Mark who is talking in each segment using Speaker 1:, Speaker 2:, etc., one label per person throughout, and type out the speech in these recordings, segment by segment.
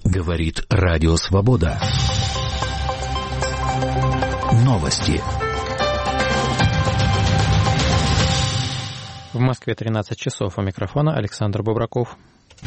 Speaker 1: Говорит Радио Свобода. Новости.
Speaker 2: В Москве 13 часов. У микрофона Александр Бобраков.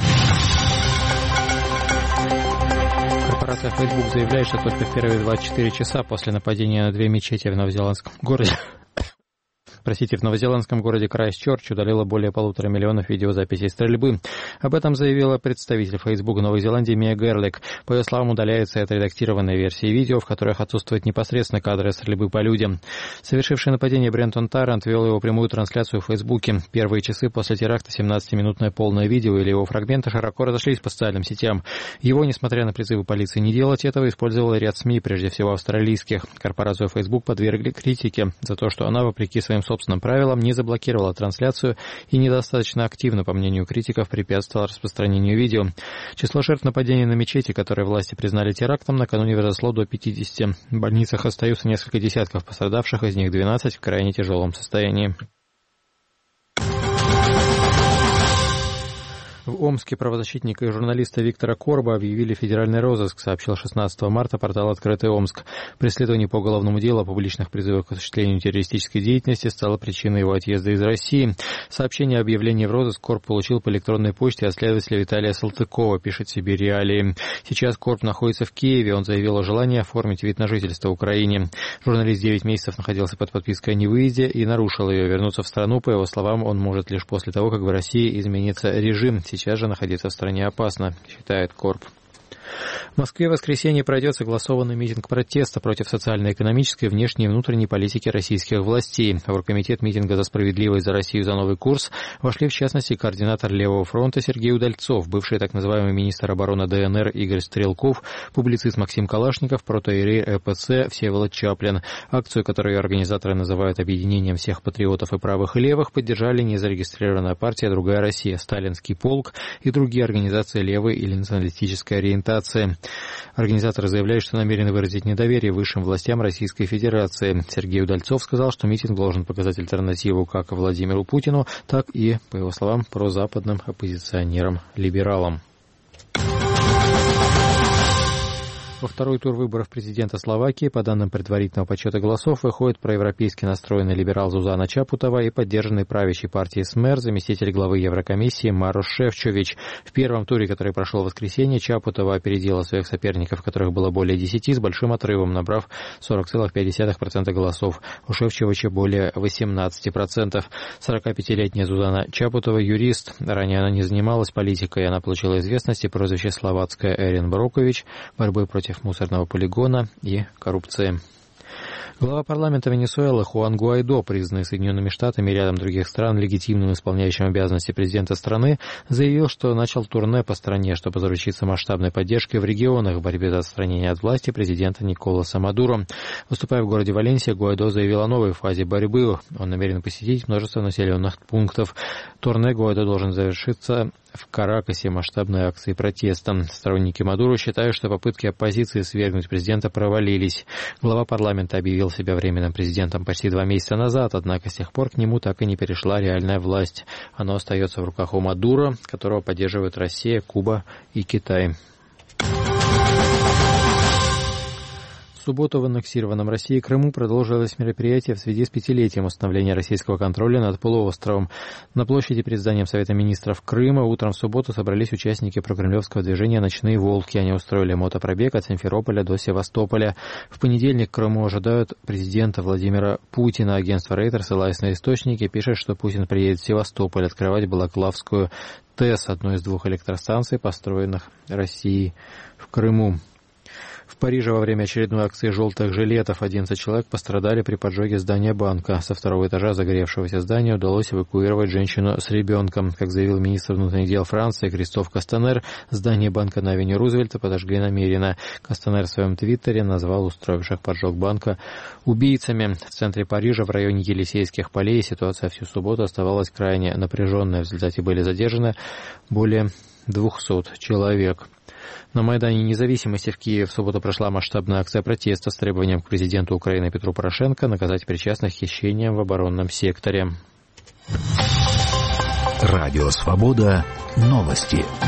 Speaker 2: Корпорация Facebook заявляет, что только в первые 24 часа после нападения на две мечети в новозеландском городе в новозеландском городе Крайстчерч удалила более 1,5 миллиона видеозаписей стрельбы. Об этом заявила представитель Facebook Новой Зеландии Мия Герлик. По ее словам, удаляется отредактированная версия видео, в которых отсутствуют непосредственно кадры стрельбы по людям. Совершивший нападение Брентон Таррант вел его прямую трансляцию в Фейсбуке. Первые часы после теракта 17-минутное полное видео или его фрагменты широко разошлись по социальным сетям. Его, несмотря на призывы полиции не делать этого, использовал ряд СМИ, прежде всего австралийских. Корпорацию Facebook подвергли критике за то, что она, вопреки своим собственным правилам, не заблокировала трансляцию и недостаточно активно, по мнению критиков, препятствовала распространению видео. Число жертв нападения на мечети, которые власти признали терактом, накануне возросло до 50. В больницах остаются несколько десятков пострадавших, из них 12 в крайне тяжелом состоянии. В Омске правозащитника и журналиста Виктора Корба объявили федеральный розыск, сообщил 16 марта портал «Открытый Омск». Преследование по уголовному делу о публичных призывах к осуществлению террористической деятельности стало причиной его отъезда из России. Сообщение о объявлении в розыск Корб получил по электронной почте от следователя Виталия Салтыкова, пишет себе «Реалии». Сейчас Корб находится в Киеве. Он заявил о желании оформить вид на жительство в Украине. Журналист 9 месяцев находился под подпиской о невыезде и нарушил ее. Вернуться в страну, по его словам, он может лишь после того, как в России изменится режим. Сейчас же находиться в стране опасно, считает Корб. В Москве в воскресенье пройдет согласованный митинг протеста против социально-экономической, внешней и внутренней политики российских властей. В оргкомитет митинга «За справедливость, за Россию, за новый курс» вошли, в частности, координатор Левого фронта Сергей Удальцов, бывший так называемый министр обороны ДНР Игорь Стрелков, публицист Максим Калашников, протоиерей РПЦ Всеволод Чаплин. Акцию, которую организаторы называют объединением всех патриотов и правых и левых, поддержали незарегистрированная партия «Другая Россия», Сталинский полк и другие организации левой или националистической ориентации. Организаторы заявляют, что намерены выразить недоверие высшим властям Российской Федерации. Сергей Удальцов сказал, что митинг должен показать альтернативу как Владимиру Путину, так и, по его словам, прозападным оппозиционерам-либералам. Во второй тур выборов президента Словакии, по данным предварительного подсчета голосов, выходит проевропейски настроенный либерал Зузана Чапутова и поддержанный правящей партией СМЕР заместитель главы Еврокомиссии Марош Шефчович. В первом туре, который прошел в воскресенье, Чапутова опередила своих соперников, которых было более 10, с большим отрывом, набрав 40,5% голосов. У Шефчовича более 18%. 45-летняя Зузана Чапутова юрист. Ранее она не занималась политикой. Она получила известность и прозвище «Словацкая Эрин Брокович», борьбой против мусорного полигона и коррупции. Глава парламента Венесуэлы Хуан Гуайдо, признанный Соединенными Штатами и рядом других стран легитимным исполняющим обязанности президента страны, заявил, что начал турне по стране, чтобы заручиться масштабной поддержкой в регионах в борьбе за отстранение от власти президента Николаса Мадуро. Выступая в городе Валенсия, Гуайдо заявил о новой фазе борьбы. Он намерен посетить множество населенных пунктов. Турне Гуайдо должен завершиться в Каракасе масштабной акции протеста. Сторонники Мадуро считают, что попытки оппозиции свергнуть президента провалились. Глава парламента объявил себя временным президентом почти 2 месяца назад, однако с тех пор к нему так и не перешла реальная власть. Она остается в руках у Мадуро, которого поддерживают Россия, Куба и Китай. В субботу в аннексированном Россией Крыму продолжилось мероприятие в связи с 5-летием установления российского контроля над полуостровом. На площади перед зданием Совета министров Крыма утром в субботу собрались участники прокремлевского движения «Ночные волки». Они устроили мотопробег от Симферополя до Севастополя. В понедельник в Крыму ожидают президента Владимира Путина. Агентство Рейтер, ссылаясь на источники, пишет, что Путин приедет в Севастополь открывать Балаклавскую ТЭС, одну из 2 электростанций, построенных Россией в Крыму. В Париже во время очередной акции «желтых жилетов» 11 человек пострадали при поджоге здания банка. Со 2-го этажа загоревшегося здания удалось эвакуировать женщину с ребенком. Как заявил министр внутренних дел Франции Кристоф Кастанер, здание банка на авеню Рузвельта подожгли намеренно. Кастанер в своем твиттере назвал устроивших поджог банка убийцами. В центре Парижа, в районе Елисейских полей, ситуация всю субботу оставалась крайне напряженной. В результате были задержаны более 200 человек. На Майдане Независимости в Киеве в субботу прошла масштабная акция протеста с требованием к президенту Украины Петру Порошенко наказать причастных к хищениям в оборонном секторе.
Speaker 1: Радио Свобода. Новости.